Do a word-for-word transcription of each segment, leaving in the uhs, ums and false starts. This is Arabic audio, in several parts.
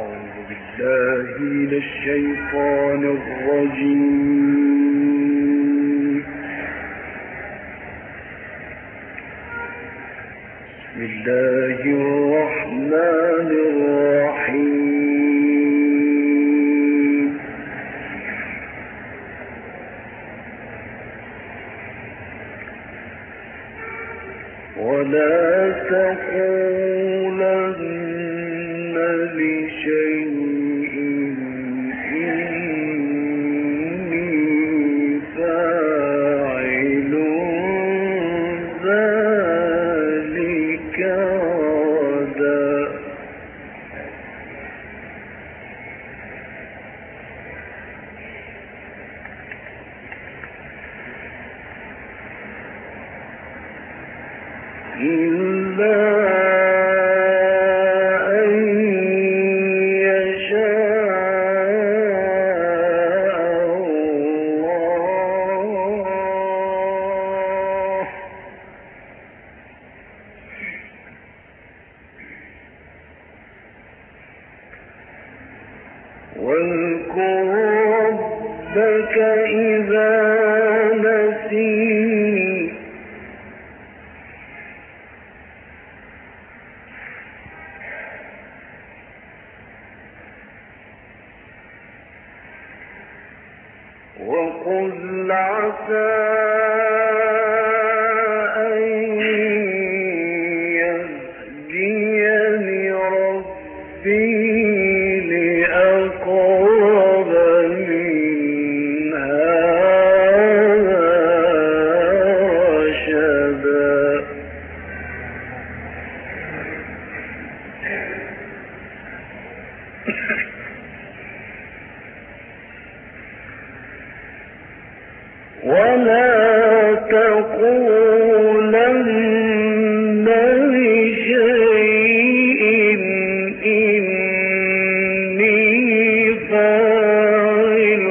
أعوذ بالله من الشيطان الرجيم. بسم الله الرحمن الرحيم. ولا تقولن لشيء إني فاعل ذلك غدا. إلا أن يشاء الله. واذكر ربك إذا نسيت وقل عسى أن يهديني ربي لأقرب من هذا رشدا. ولا تقولن لشيء إني فاعل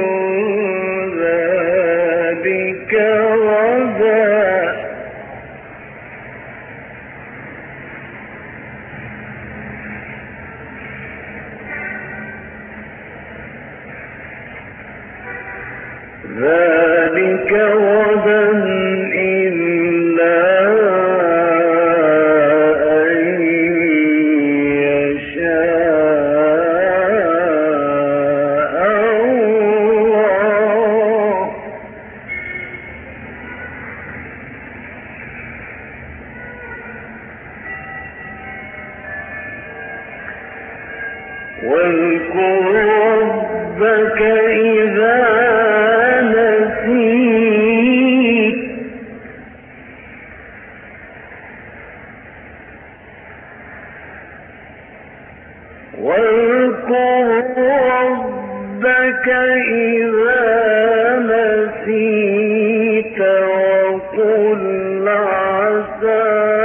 ذلك غدا. ذلك غدا إلا أن يشاء الله. واذكر ربك إذا نسيت واذكر ربك إذا نسيت وقل عسى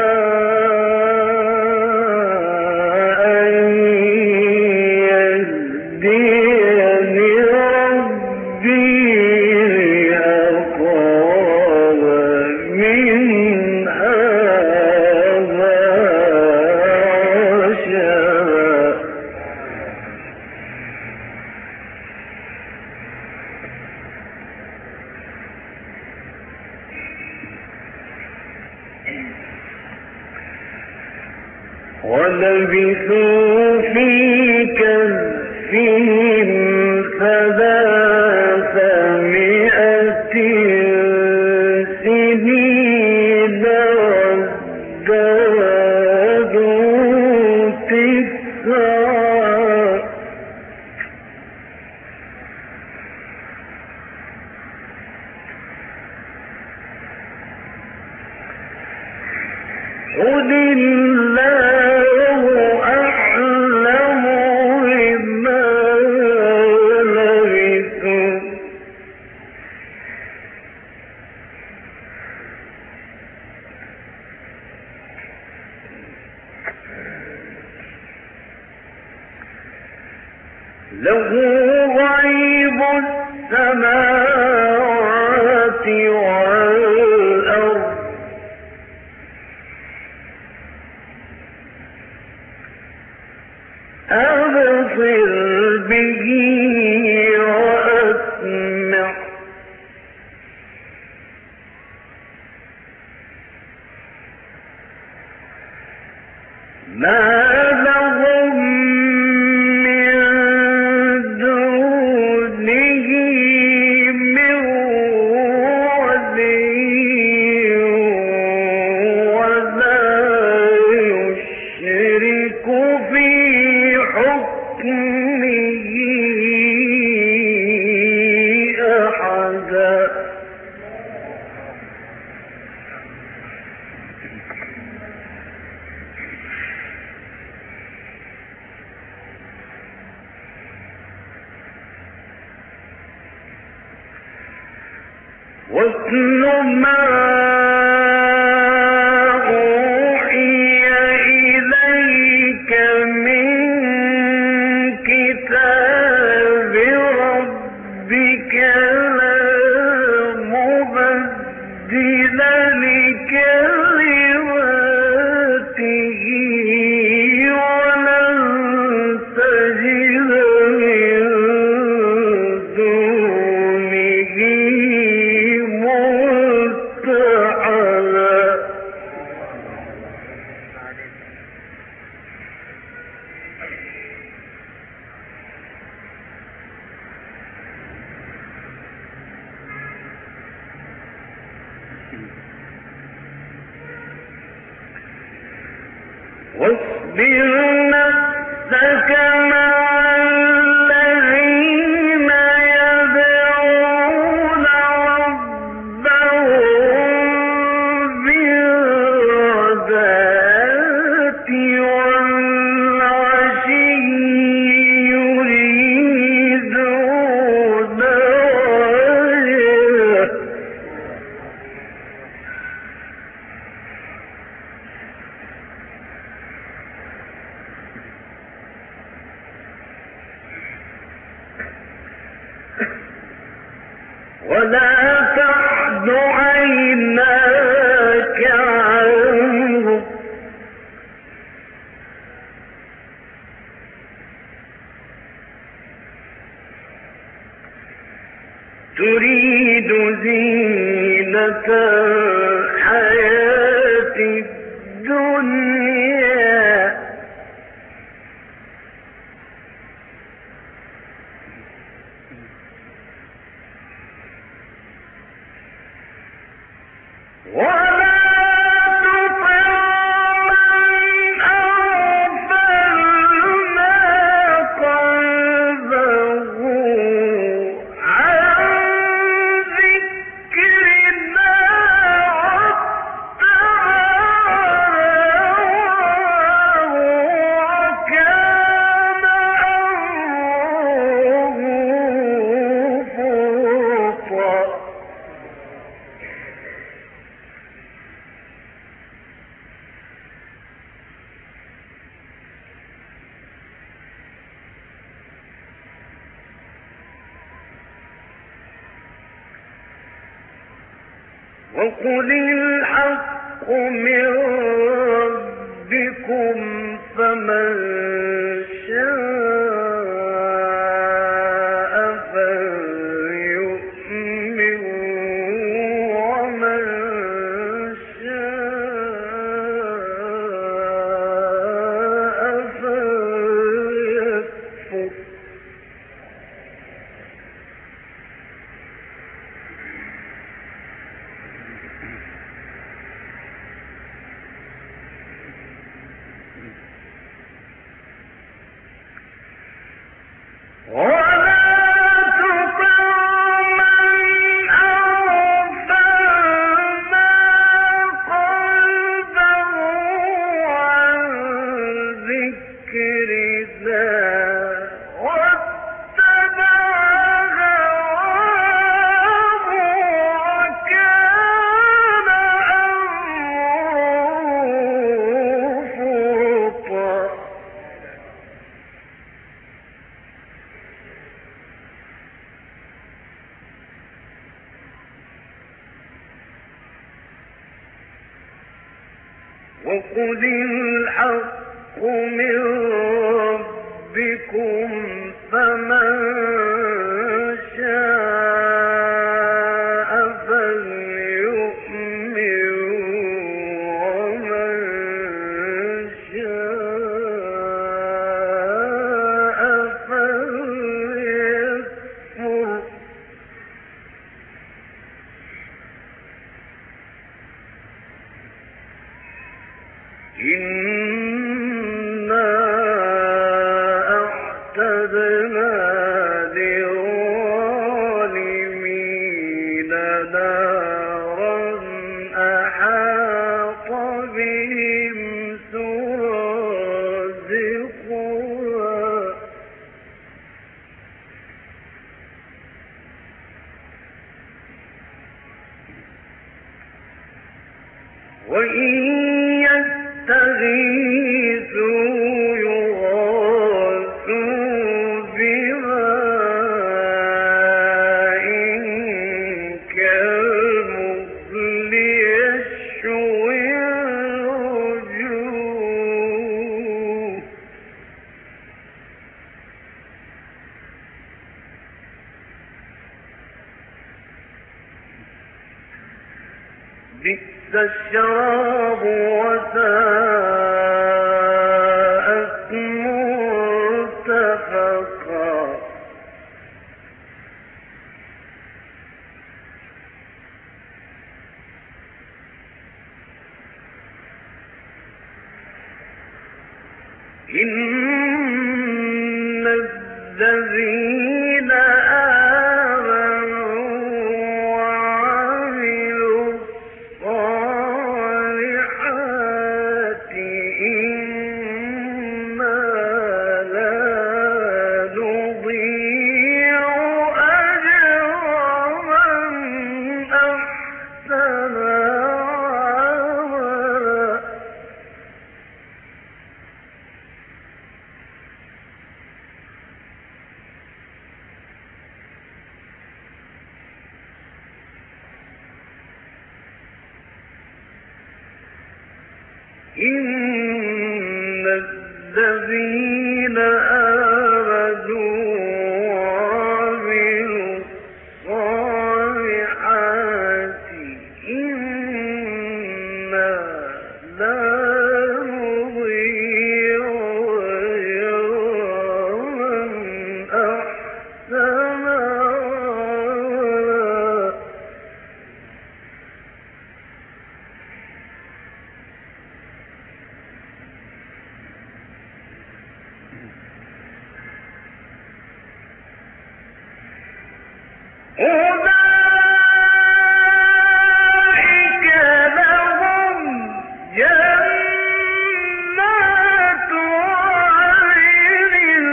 أن يهديني ربي لأقرب من هذا رشدا. ولبثوا في كهفهم ثلاثمائة سنين وازدادوا تسعا. قل الله أعلم بما لبثوا له غيب السماوات والأرض أَمْ وأبصر به وأسمع ما لهم من دونه من ولي ولا يشرك في حكمه أحدا. واتل ما أوحي إليك من كتاب ربك لا مبدل لكلماته ولن تجد من دونه ملتحدا. واصبر نفسك مع الذين يدعون ربهم بالغداة والعشي يريدون وجهه ولا تعد عيناك عنهم تريد زينة الحياة الدنيا ولا تطع من أغفلنا قلبه عن ذكرنا واتبع هواه وكان أمره فرطا. وقل الحق من ربكم فمن شاء فليؤمن ومن شاء فليكفر. ولا تطع من أغفلنا قلبه عن ذكرنا واتبع هواه وكان أمره فرطا. وقل الحق من ربكم فمن شاء فليؤمن ومن شاء فليكفر إنا أعتدنا للظالمين نارا أحاط بهم سرادقها وإن يستغيثوا يغاثوا بماء كالمهل يشوي الوجوه بئس الشراب وساءت مرتفقا إن الذين آمنوا وعملوا الصالحات إنا لا نضيع أجر من أحسن عملا إن الذين آمنوا وعملوا الصالحات إنا لا نضيع أجر من أحسن عملا أولئك لهم جنات عدن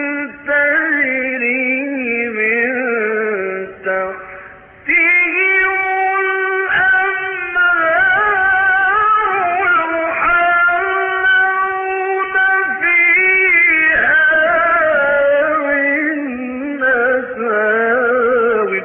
تجري من تحتهم الأنهار يحلون فيها من أساور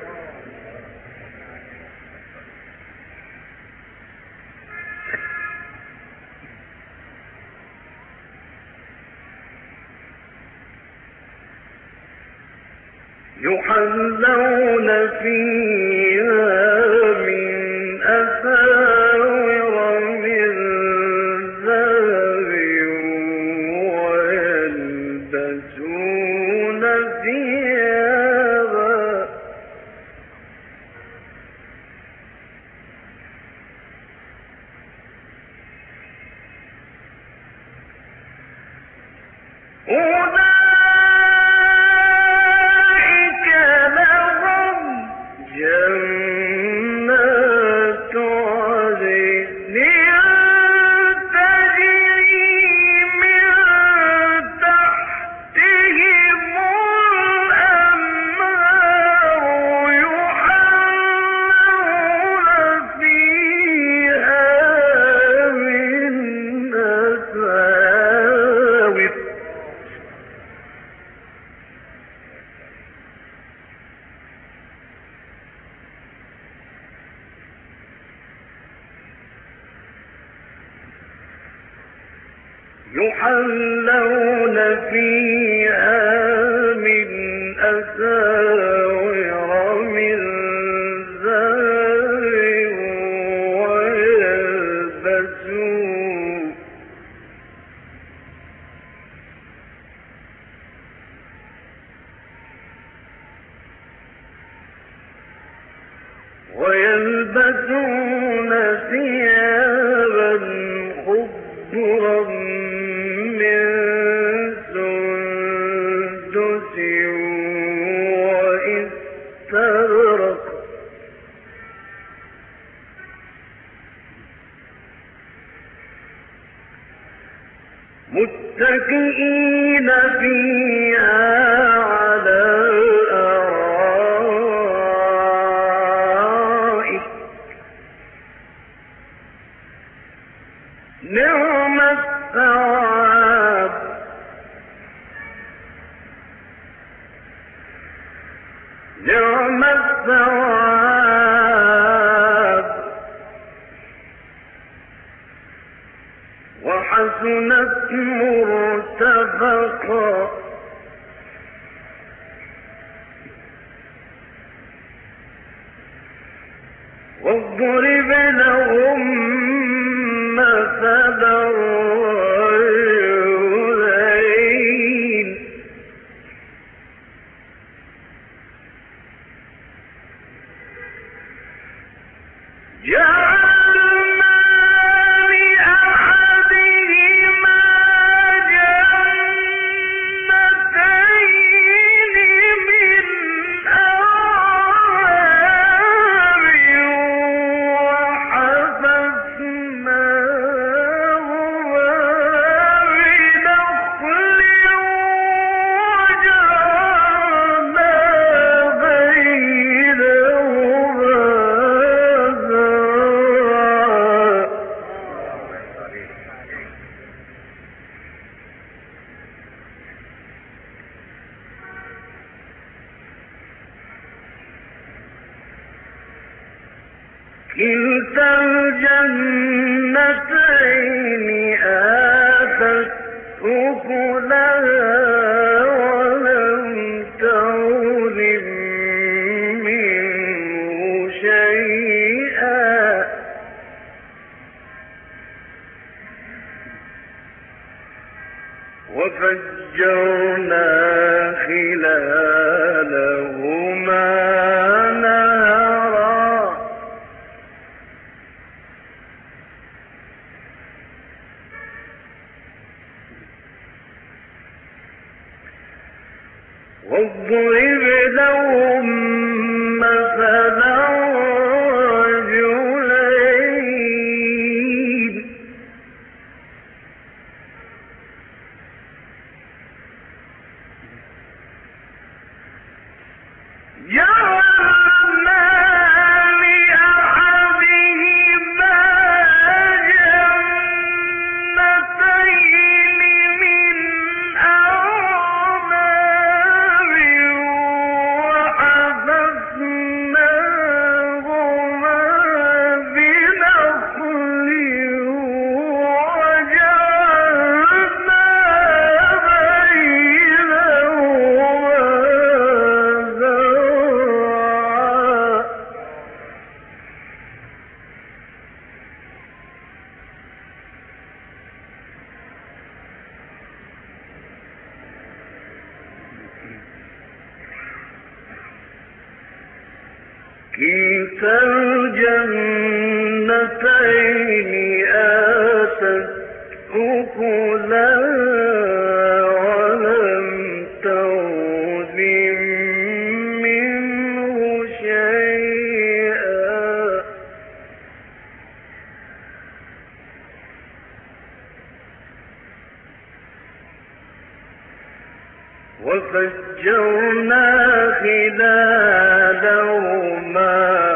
يحلون فيها من أساور من ذهب ويلبسون ثيابا أولئك لهم جنات عدن تجري من تحتهم الأنهار يحلون فيها من أساور يحلون فيها من أساور من ذهب ويلبسون ويلبسون ثيابا خضرا من سندس واستبرق متكئين فيها على الأرائك نعم الثواب نعم الثواب وحسنت مرتفقا واضرب لهم مثل الرجلين جعلنا لأحدهما جنتين من أعناب وحفظناهما بنخل وجعلنا بينهما زرعا كلتا الجنتين آتت أكلها ولم تظلم منه شيئا وفجرنا خلالهما نهرا واضرب لهم مثلا رجلين جعلنا لأحدهما جنتين من أعناب وحفظناهما بنخل وجعلنا بينهما زرعا كلتا الجنتين آتت أكلها ولم تظلم منه شيئا وفجرنا خلالهما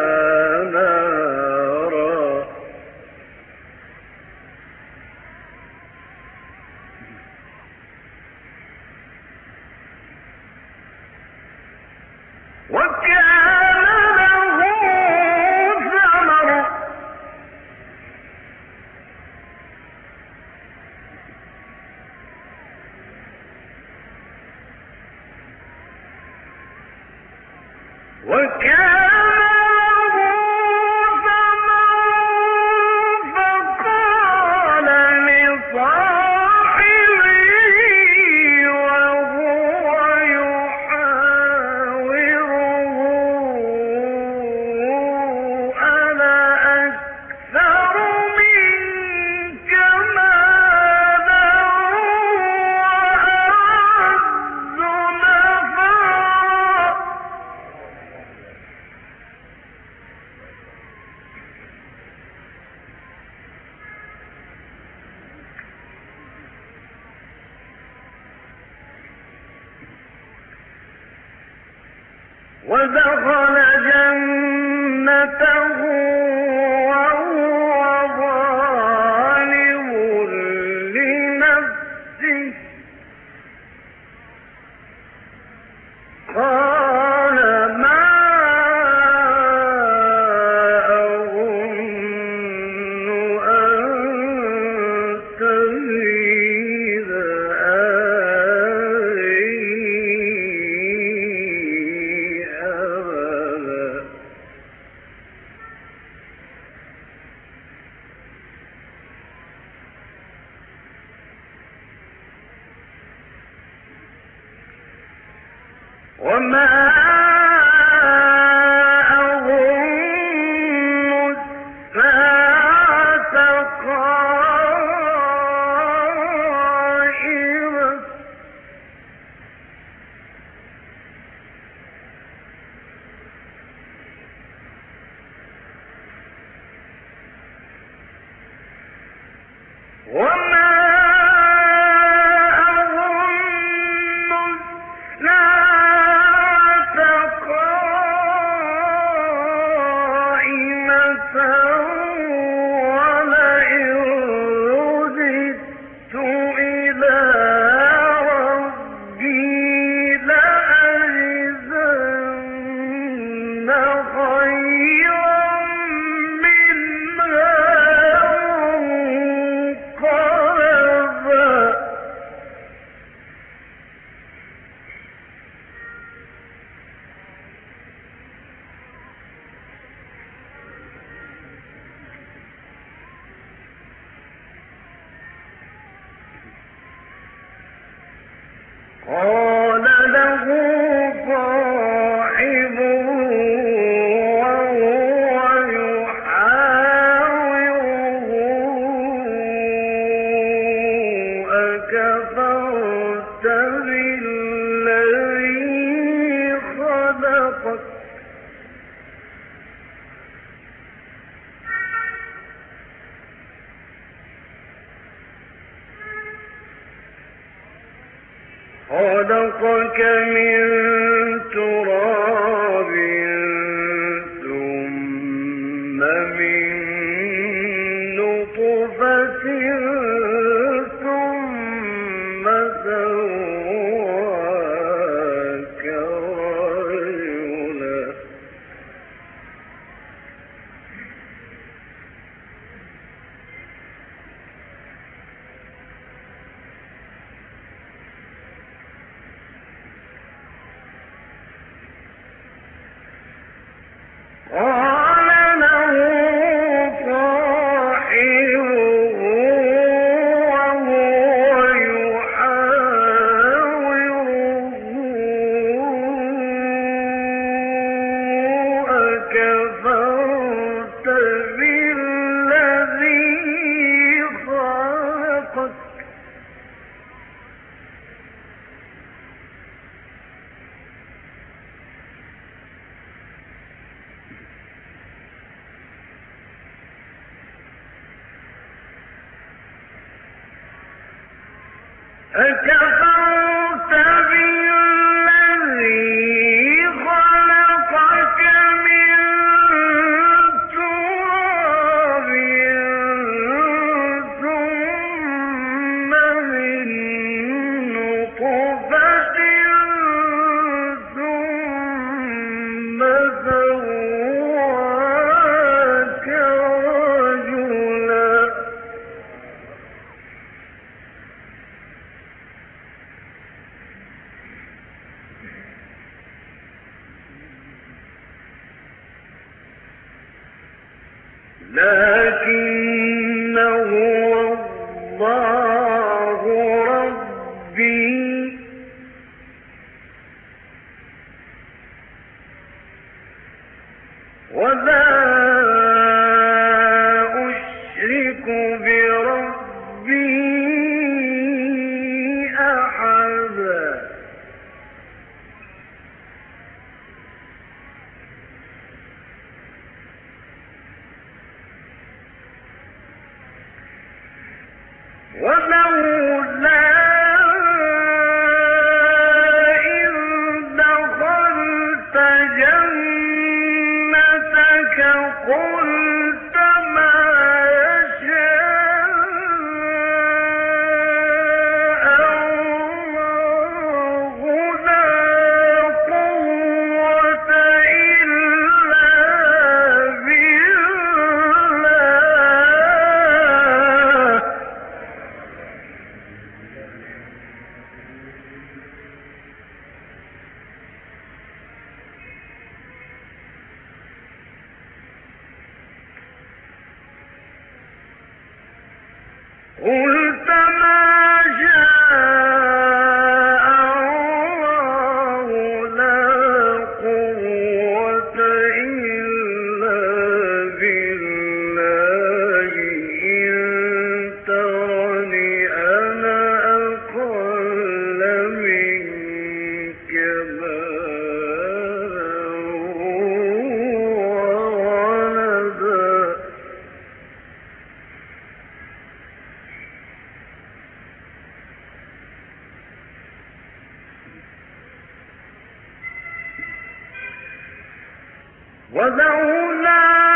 نهرا وكان له ثمر ودخل جنته وهو ظالم لنفسه قال ما أظن أن تبيد وما أظن الساعة قائمة وما قال له صاحبه وهو يحاوره أكفرت بالذي خلقك خلقك من تراب ثم من نطفة ثم سواك رجلا قال له صاحبه وهو يحاوره أكفرت بالذي خلقك أكفرت بالذي خلقك من تراب ثم من نطفة ثم سواك رجلا لكن هو الله ربي ولا أشرك بربي أحدا. ولولا إذ دخلت جنتك قلت ما يشاء الله لا قوة إلا بالله. قلت ما شاء الله لا قوة إلا بالله إن ترني أنا أقل منك مالا وولدا ولولا